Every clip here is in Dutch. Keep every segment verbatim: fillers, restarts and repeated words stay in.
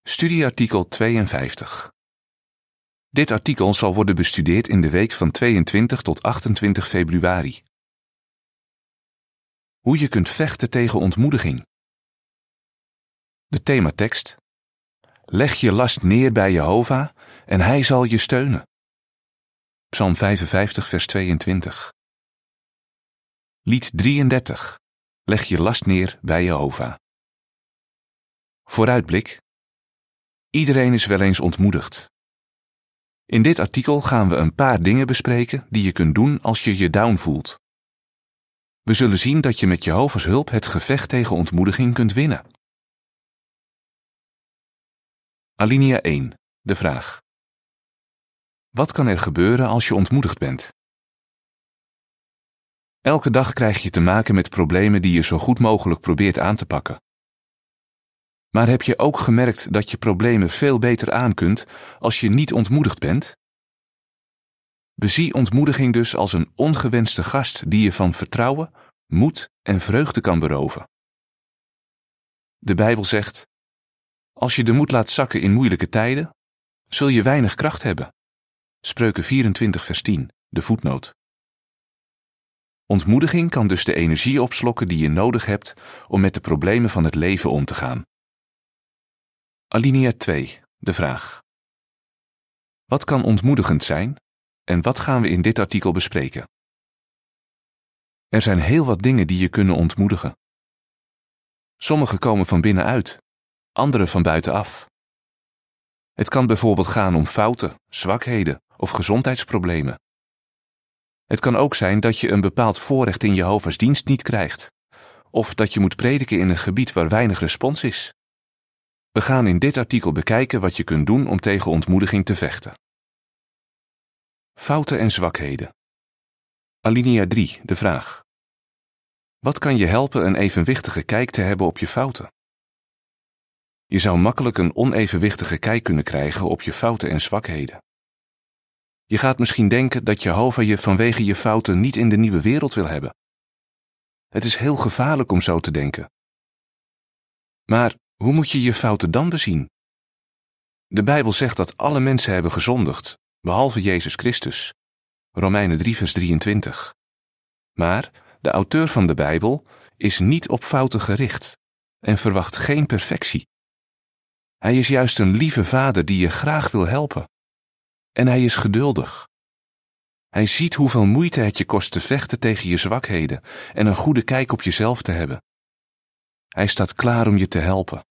Studieartikel tweeënvijftig. Dit artikel zal worden bestudeerd in de week van tweeëntwintig tot achtentwintig februari. Hoe je kunt vechten tegen ontmoediging. De thematekst: Leg je last neer bij Jehovah en hij zal je steunen. Psalm vijfenvijftig vers tweeëntwintig. Lied drieëndertig. Leg je last neer bij Jehovah. Vooruitblik. Iedereen is wel eens ontmoedigd. In dit artikel gaan we een paar dingen bespreken die je kunt doen als je je down voelt. We zullen zien dat je met Jehovah's hulp het gevecht tegen ontmoediging kunt winnen. Alinea één. De vraag: wat kan er gebeuren als je ontmoedigd bent? Elke dag krijg je te maken met problemen die je zo goed mogelijk probeert aan te pakken. Maar heb je ook gemerkt dat je problemen veel beter aan kunt als je niet ontmoedigd bent? Bezie ontmoediging dus als een ongewenste gast die je van vertrouwen, moed en vreugde kan beroven. De Bijbel zegt: als je de moed laat zakken in moeilijke tijden, zul je weinig kracht hebben. Spreuken vierentwintig vers tien, de voetnoot. Ontmoediging kan dus de energie opslokken die je nodig hebt om met de problemen van het leven om te gaan. Alinea twee. De vraag: wat kan ontmoedigend zijn en wat gaan we in dit artikel bespreken? Er zijn heel wat dingen die je kunnen ontmoedigen. Sommige komen van binnenuit, andere van buitenaf. Het kan bijvoorbeeld gaan om fouten, zwakheden of gezondheidsproblemen. Het kan ook zijn dat je een bepaald voorrecht in Jehovah's dienst niet krijgt, of dat je moet prediken in een gebied waar weinig respons is. We gaan in dit artikel bekijken wat je kunt doen om tegen ontmoediging te vechten. Fouten en zwakheden. Alinea drie. De vraag: wat kan je helpen een evenwichtige kijk te hebben op je fouten? Je zou makkelijk een onevenwichtige kijk kunnen krijgen op je fouten en zwakheden. Je gaat misschien denken dat Jehovah je vanwege je fouten niet in de nieuwe wereld wil hebben. Het is heel gevaarlijk om zo te denken. Maar hoe moet je je fouten dan bezien? De Bijbel zegt dat alle mensen hebben gezondigd, behalve Jezus Christus. Romeinen drie vers drieëntwintig. Maar de auteur van de Bijbel is niet op fouten gericht en verwacht geen perfectie. Hij is juist een lieve vader die je graag wil helpen. En hij is geduldig. Hij ziet hoeveel moeite het je kost te vechten tegen je zwakheden en een goede kijk op jezelf te hebben. Hij staat klaar om je te helpen.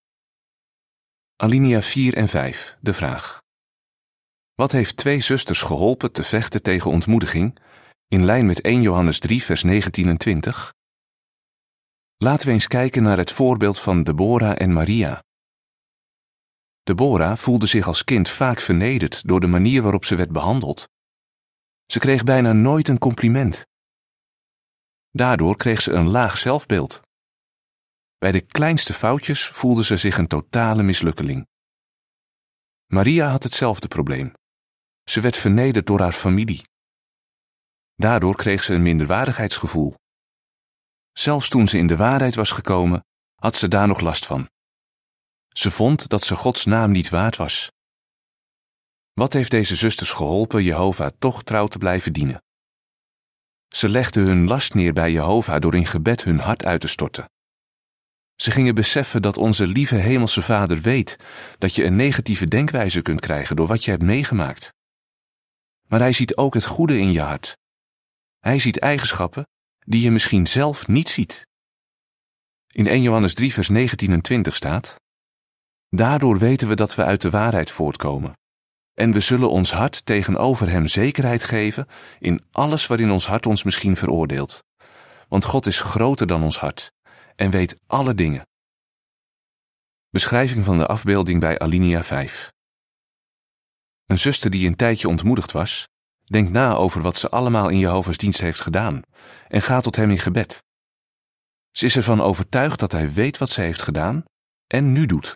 Alinea vier en vijf. De vraag: wat heeft twee zusters geholpen te vechten tegen ontmoediging, in lijn met eerste Johannes drie vers negentien en twintig? Laten we eens kijken naar het voorbeeld van Deborah en Maria. Deborah voelde zich als kind vaak vernederd door de manier waarop ze werd behandeld. Ze kreeg bijna nooit een compliment. Daardoor kreeg ze een laag zelfbeeld. Bij de kleinste foutjes voelde ze zich een totale mislukkeling. Maria had hetzelfde probleem. Ze werd vernederd door haar familie. Daardoor kreeg ze een minderwaardigheidsgevoel. Zelfs toen ze in de waarheid was gekomen, had ze daar nog last van. Ze vond dat ze Gods naam niet waard was. Wat heeft deze zusters geholpen Jehovah toch trouw te blijven dienen? Ze legden hun last neer bij Jehovah door in gebed hun hart uit te storten. Ze gingen beseffen dat onze lieve hemelse Vader weet dat je een negatieve denkwijze kunt krijgen door wat je hebt meegemaakt. Maar hij ziet ook het goede in je hart. Hij ziet eigenschappen die je misschien zelf niet ziet. In eerste Johannes drie vers negentien en twintig staat: daardoor weten we dat we uit de waarheid voortkomen. En we zullen ons hart tegenover hem zekerheid geven in alles waarin ons hart ons misschien veroordeelt. Want God is groter dan ons hart en weet alle dingen. Beschrijving van de afbeelding bij Alinea vijf. Een zuster die een tijdje ontmoedigd was, denkt na over wat ze allemaal in Jehovah's dienst heeft gedaan en gaat tot hem in gebed. Ze is ervan overtuigd dat hij weet wat ze heeft gedaan en nu doet.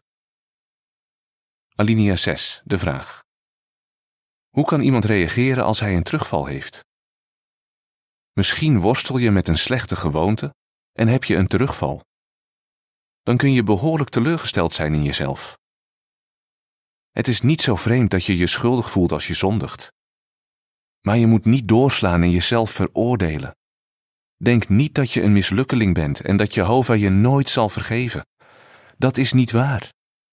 Alinea zes. De vraag: hoe kan iemand reageren als hij een terugval heeft? Misschien worstel je met een slechte gewoonte en heb je een terugval. Dan kun je behoorlijk teleurgesteld zijn in jezelf. Het is niet zo vreemd dat je je schuldig voelt als je zondigt. Maar je moet niet doorslaan en jezelf veroordelen. Denk niet dat je een mislukkeling bent en dat Jehovah je nooit zal vergeven. Dat is niet waar.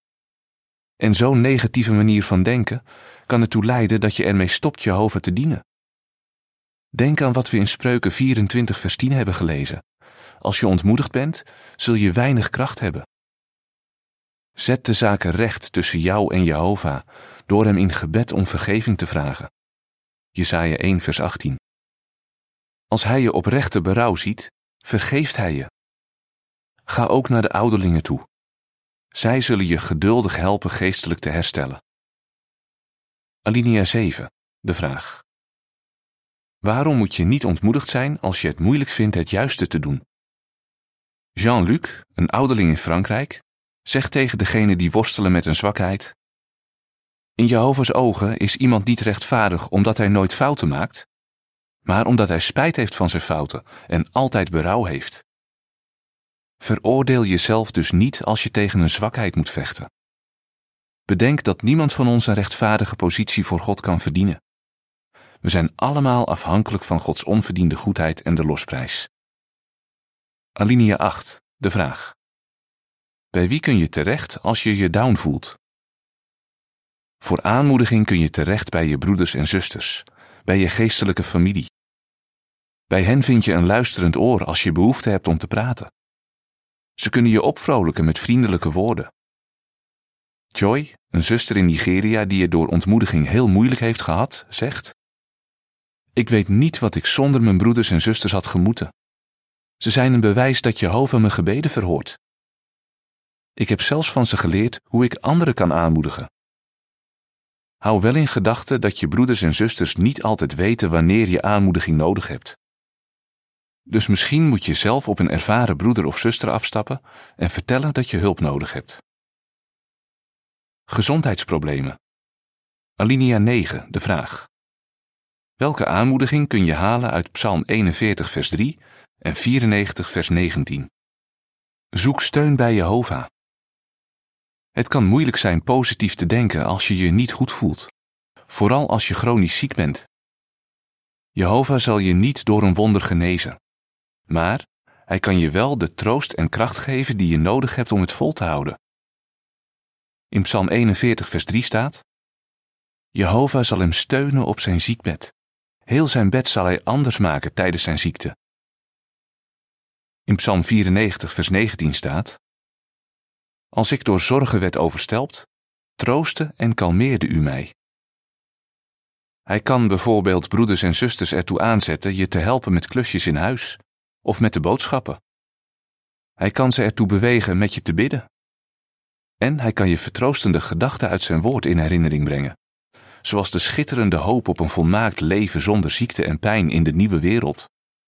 En zo'n negatieve manier van denken kan ertoe leiden dat je ermee stopt Jehovah te dienen. Denk aan wat we in Spreuken vierentwintig vers tien hebben gelezen. Als je ontmoedigd bent, zul je weinig kracht hebben. Zet de zaken recht tussen jou en Jehovah door hem in gebed om vergeving te vragen. Jesaja één vers achttien. Als hij je oprechte berouw ziet, vergeeft hij je. Ga ook naar de ouderlingen toe. Zij zullen je geduldig helpen geestelijk te herstellen. Alinea zeven, de vraag. Waarom moet je niet ontmoedigd zijn als je het moeilijk vindt het juiste te doen? Jean-Luc, een ouderling in Frankrijk, zegt tegen degene die worstelen met een zwakheid: in Jehovah's ogen is iemand niet rechtvaardig omdat hij nooit fouten maakt, maar omdat hij spijt heeft van zijn fouten en altijd berouw heeft. Veroordeel jezelf dus niet als je tegen een zwakheid moet vechten. Bedenk dat niemand van ons een rechtvaardige positie voor God kan verdienen. We zijn allemaal afhankelijk van Gods onverdiende goedheid en de losprijs. Alinea acht, de vraag. Bij wie kun je terecht als je je down voelt? Voor aanmoediging kun je terecht bij je broeders en zusters, bij je geestelijke familie. Bij hen vind je een luisterend oor als je behoefte hebt om te praten. Ze kunnen je opvrolijken met vriendelijke woorden. Joy, een zuster in Nigeria die het door ontmoediging heel moeilijk heeft gehad, zegt: ik weet niet wat ik zonder mijn broeders en zusters had gemoeten. Ze zijn een bewijs dat Jehovah mijn gebeden verhoort. Ik heb zelfs van ze geleerd hoe ik anderen kan aanmoedigen. Hou wel in gedachten dat je broeders en zusters niet altijd weten wanneer je aanmoediging nodig hebt. Dus misschien moet je zelf op een ervaren broeder of zuster afstappen en vertellen dat je hulp nodig hebt. Gezondheidsproblemen. Alinea negen, de vraag. Welke aanmoediging kun je halen uit Psalm eenenveertig vers drie en vierennegentig vers negentien? Zoek steun bij Jehovah. Het kan moeilijk zijn positief te denken als je je niet goed voelt, vooral als je chronisch ziek bent. Jehovah zal je niet door een wonder genezen, maar hij kan je wel de troost en kracht geven die je nodig hebt om het vol te houden. In Psalm eenenveertig vers drie staat: Jehovah zal hem steunen op zijn ziekbed. Heel zijn bed zal hij anders maken tijdens zijn ziekte. In Psalm vierennegentig vers negentien staat: als ik door zorgen werd overstelpt, troostte en kalmeerde u mij. Hij kan bijvoorbeeld broeders en zusters ertoe aanzetten je te helpen met klusjes in huis of met de boodschappen. Hij kan ze ertoe bewegen met je te bidden. En hij kan je vertroostende gedachten uit zijn woord in herinnering brengen, zoals de schitterende hoop op een volmaakt leven zonder ziekte en pijn in de nieuwe wereld.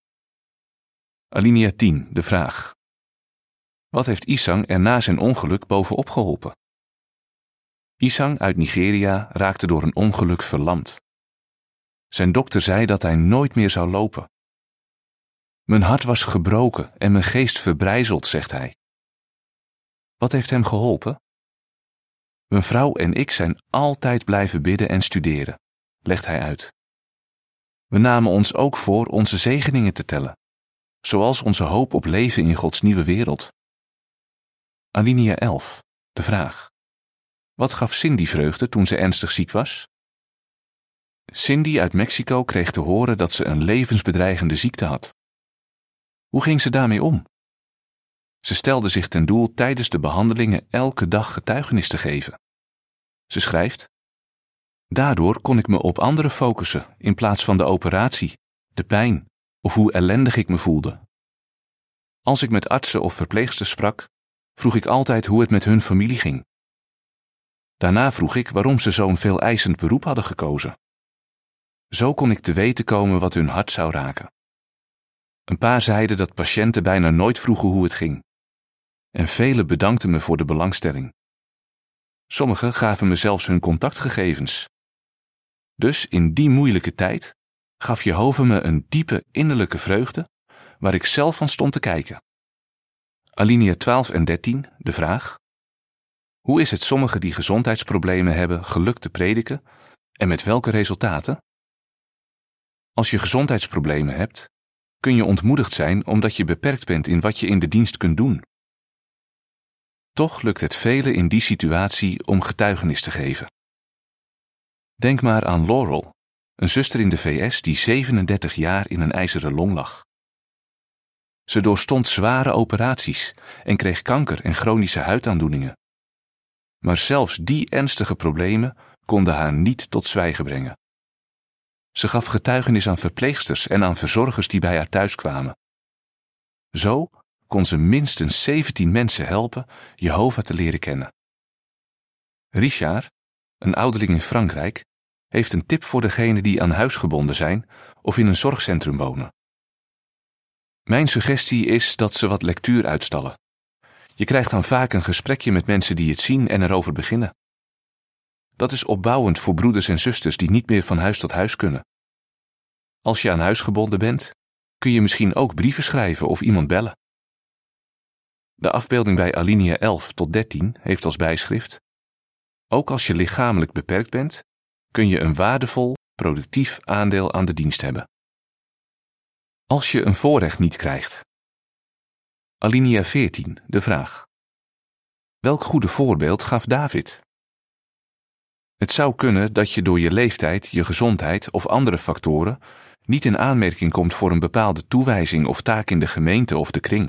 Alinea tien, de vraag. Wat heeft Isang er na zijn ongeluk bovenop geholpen? Isang uit Nigeria raakte door een ongeluk verlamd. Zijn dokter zei dat hij nooit meer zou lopen. Mijn hart was gebroken en mijn geest verbrijzeld, zegt hij. Wat heeft hem geholpen? Mijn vrouw en ik zijn altijd blijven bidden en studeren, legt hij uit. We namen ons ook voor onze zegeningen te tellen, zoals onze hoop op leven in Gods nieuwe wereld. Alinea elf, de vraag. Wat gaf Cindy vreugde toen ze ernstig ziek was? Cindy uit Mexico kreeg te horen dat ze een levensbedreigende ziekte had. Hoe ging ze daarmee om? Ze stelde zich ten doel tijdens de behandelingen elke dag getuigenis te geven. Ze schrijft: daardoor kon ik me op anderen focussen in plaats van de operatie, de pijn of hoe ellendig ik me voelde. Als ik met artsen of verpleegsters sprak, vroeg ik altijd hoe het met hun familie ging. Daarna vroeg ik waarom ze zo'n veel eisend beroep hadden gekozen. Zo kon ik te weten komen wat hun hart zou raken. Een paar zeiden dat patiënten bijna nooit vroegen hoe het ging. En velen bedankten me voor de belangstelling. Sommigen gaven me zelfs hun contactgegevens. Dus in die moeilijke tijd gaf Jehovah me een diepe innerlijke vreugde, waar ik zelf van stond te kijken. Alinea twaalf en dertien, de vraag. Hoe is het sommigen die gezondheidsproblemen hebben gelukt te prediken en met welke resultaten? Als je gezondheidsproblemen hebt, kun je ontmoedigd zijn omdat je beperkt bent in wat je in de dienst kunt doen. Toch lukt het velen in die situatie om getuigenis te geven. Denk maar aan Laurel, een zuster in de V S die zevenendertig jaar in een ijzeren long lag. Ze doorstond zware operaties en kreeg kanker en chronische huidaandoeningen. Maar zelfs die ernstige problemen konden haar niet tot zwijgen brengen. Ze gaf getuigenis aan verpleegsters en aan verzorgers die bij haar thuis kwamen. Zo kon ze minstens zeventien mensen helpen Jehovah te leren kennen. Richard, een ouderling in Frankrijk, heeft een tip voor degenen die aan huis gebonden zijn of in een zorgcentrum wonen. Mijn suggestie is dat ze wat lectuur uitstallen. Je krijgt dan vaak een gesprekje met mensen die het zien en erover beginnen. Dat is opbouwend voor broeders en zusters die niet meer van huis tot huis kunnen. Als je aan huis gebonden bent, kun je misschien ook brieven schrijven of iemand bellen. De afbeelding bij Alinea elf tot dertien heeft als bijschrift: ook als je lichamelijk beperkt bent, kun je een waardevol, productief aandeel aan de dienst hebben. Als je een voorrecht niet krijgt. Alinea veertien, de vraag: welk goede voorbeeld gaf David? Het zou kunnen dat je door je leeftijd, je gezondheid of andere factoren niet in aanmerking komt voor een bepaalde toewijzing of taak in de gemeente of de kring.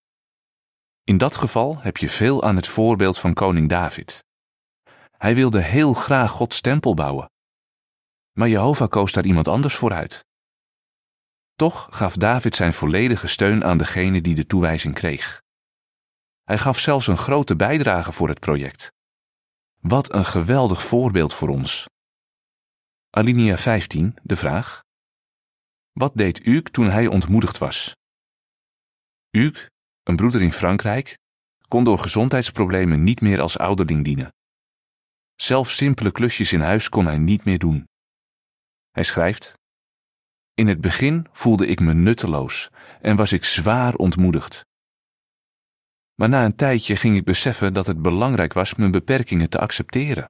In dat geval heb je veel aan het voorbeeld van koning David. Hij wilde heel graag Gods tempel bouwen. Maar Jehovah koos daar iemand anders voor uit. Toch gaf David zijn volledige steun aan degene die de toewijzing kreeg. Hij gaf zelfs een grote bijdrage voor het project. Wat een geweldig voorbeeld voor ons. Alinea vijftien, de vraag: wat deed Hugues toen hij ontmoedigd was? Hugues, een broeder in Frankrijk, kon door gezondheidsproblemen niet meer als ouderling dienen. Zelfs simpele klusjes in huis kon hij niet meer doen. Hij schrijft: in het begin voelde ik me nutteloos en was ik zwaar ontmoedigd. Maar na een tijdje ging ik beseffen dat het belangrijk was mijn beperkingen te accepteren.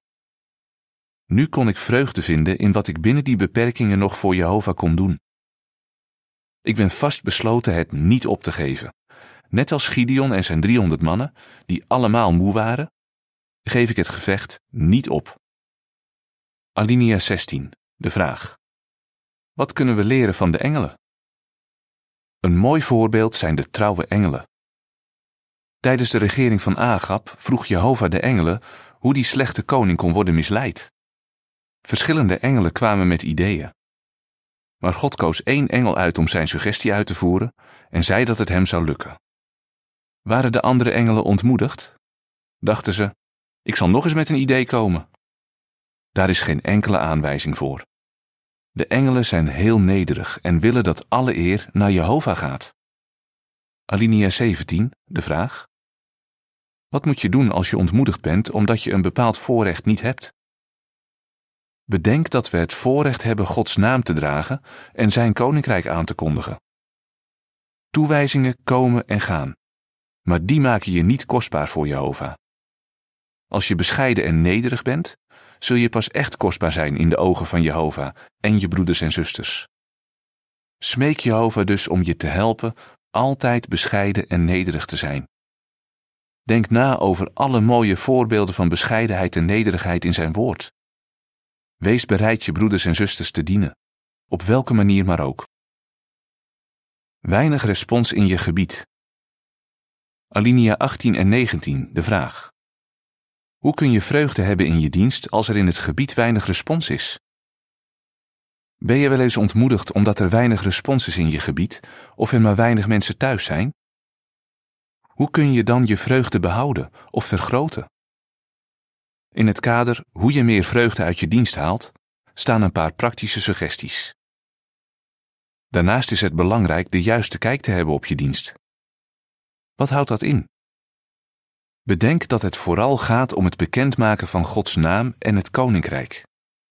Nu kon ik vreugde vinden in wat ik binnen die beperkingen nog voor Jehovah kon doen. Ik ben vastbesloten het niet op te geven. Net als Gideon en zijn driehonderd mannen, die allemaal moe waren, geef ik het gevecht niet op. Alinea zestien, de vraag: wat kunnen we leren van de engelen? Een mooi voorbeeld zijn de trouwe engelen. Tijdens de regering van Agab vroeg Jehovah de engelen hoe die slechte koning kon worden misleid. Verschillende engelen kwamen met ideeën. Maar God koos één engel uit om zijn suggestie uit te voeren en zei dat het hem zou lukken. Waren de andere engelen ontmoedigd? Dachten ze: ik zal nog eens met een idee komen. Daar is geen enkele aanwijzing voor. De engelen zijn heel nederig en willen dat alle eer naar Jehovah gaat. Alinea zeventien, de vraag: wat moet je doen als je ontmoedigd bent omdat je een bepaald voorrecht niet hebt? Bedenk dat we het voorrecht hebben Gods naam te dragen en zijn koninkrijk aan te kondigen. Toewijzingen komen en gaan, maar die maken je niet kostbaar voor Jehovah. Als je bescheiden en nederig bent, zul je pas echt kostbaar zijn in de ogen van Jehovah en je broeders en zusters. Smeek Jehovah dus om je te helpen altijd bescheiden en nederig te zijn. Denk na over alle mooie voorbeelden van bescheidenheid en nederigheid in zijn woord. Wees bereid je broeders en zusters te dienen, op welke manier maar ook. Weinig respons in je gebied. Alinea achttien en negentien, de vraag: hoe kun je vreugde hebben in je dienst als er in het gebied weinig respons is? Ben je wel eens ontmoedigd omdat er weinig respons is in je gebied of er maar weinig mensen thuis zijn? Hoe kun je dan je vreugde behouden of vergroten? In het kader hoe je meer vreugde uit je dienst haalt, staan een paar praktische suggesties. Daarnaast is het belangrijk de juiste kijk te hebben op je dienst. Wat houdt dat in? Bedenk dat het vooral gaat om het bekendmaken van Gods naam en het koninkrijk.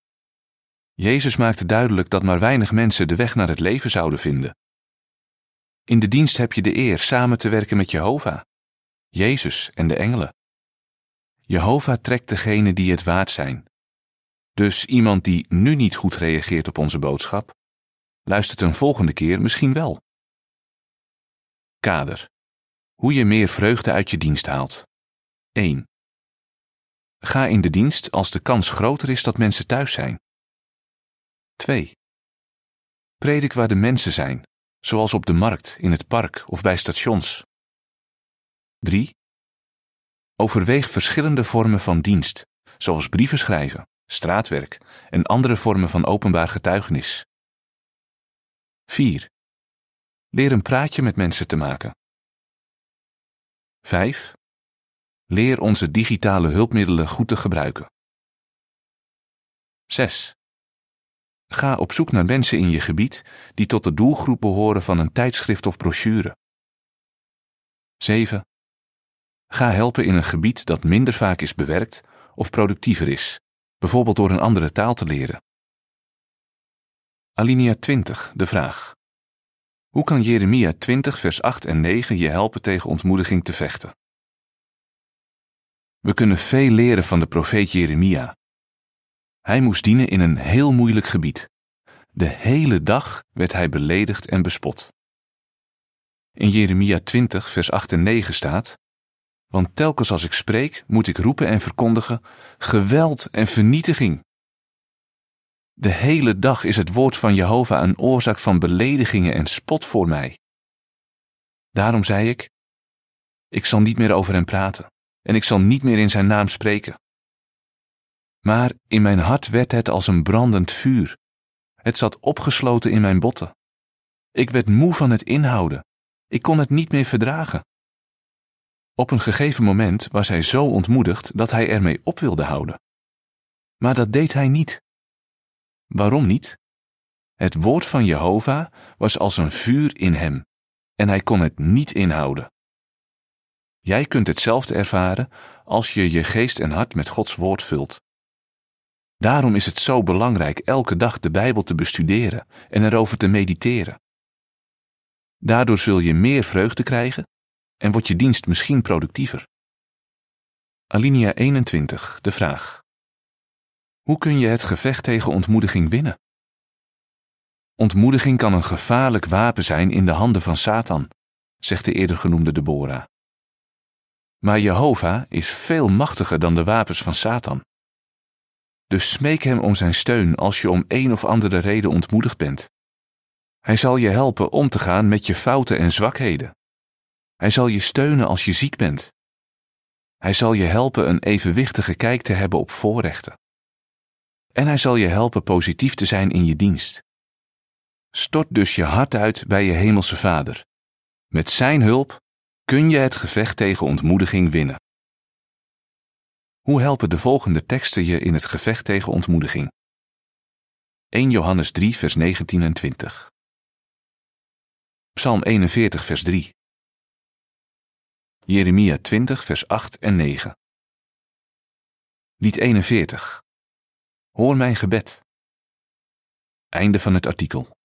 Jezus maakte duidelijk dat maar weinig mensen de weg naar het leven zouden vinden. In de dienst heb je de eer samen te werken met Jehovah, Jezus en de engelen. Jehovah trekt degenen die het waard zijn. Dus iemand die nu niet goed reageert op onze boodschap, luistert een volgende keer misschien wel. Kader. Hoe je meer vreugde uit je dienst haalt. één. Ga in de dienst als de kans groter is dat mensen thuis zijn. twee. Predik waar de mensen zijn, zoals op de markt, in het park of bij stations. drie. Overweeg verschillende vormen van dienst, zoals brieven schrijven, straatwerk en andere vormen van openbaar getuigenis. vier. Leer een praatje met mensen te maken. vijf. Leer onze digitale hulpmiddelen goed te gebruiken. zes. Ga op zoek naar mensen in je gebied die tot de doelgroep behoren van een tijdschrift of brochure. zeven. Ga helpen in een gebied dat minder vaak is bewerkt of productiever is, bijvoorbeeld door een andere taal te leren. Alinea twintig, de vraag. Hoe kan Jeremia twintig vers acht en negen je helpen tegen ontmoediging te vechten? We kunnen veel leren van de profeet Jeremia. Hij moest dienen in een heel moeilijk gebied. De hele dag werd hij beledigd en bespot. In Jeremia twintig vers acht en negen staat: want telkens als ik spreek, moet ik roepen en verkondigen, geweld en vernietiging. De hele dag is het woord van Jehovah een oorzaak van beledigingen en spot voor mij. Daarom zei ik, ik zal niet meer over hem praten en ik zal niet meer in zijn naam spreken. Maar in mijn hart werd het als een brandend vuur. Het zat opgesloten in mijn botten. Ik werd moe van het inhouden. Ik kon het niet meer verdragen. Op een gegeven moment was hij zo ontmoedigd dat hij ermee op wilde houden. Maar dat deed hij niet. Waarom niet? Het woord van Jehovah was als een vuur in hem en hij kon het niet inhouden. Jij kunt hetzelfde ervaren als je je geest en hart met Gods woord vult. Daarom is het zo belangrijk elke dag de Bijbel te bestuderen en erover te mediteren. Daardoor zul je meer vreugde krijgen en wordt je dienst misschien productiever. Alinea eenentwintig, de vraag. Hoe kun je het gevecht tegen ontmoediging winnen? Ontmoediging kan een gevaarlijk wapen zijn in de handen van Satan, zegt de eerder genoemde Deborah. Maar Jehovah is veel machtiger dan de wapens van Satan. Dus smeek hem om zijn steun als je om een of andere reden ontmoedigd bent. Hij zal je helpen om te gaan met je fouten en zwakheden. Hij zal je steunen als je ziek bent. Hij zal je helpen een evenwichtige kijk te hebben op voorrechten. En hij zal je helpen positief te zijn in je dienst. Stort dus je hart uit bij je hemelse Vader. Met zijn hulp kun je het gevecht tegen ontmoediging winnen. Hoe helpen de volgende teksten je in het gevecht tegen ontmoediging? eerste Johannes drie vers negentien en twintig. Psalm eenenveertig vers drie. Jeremia twintig vers acht en negen. Lied eenenveertig. Hoor mijn gebed. Einde van het artikel.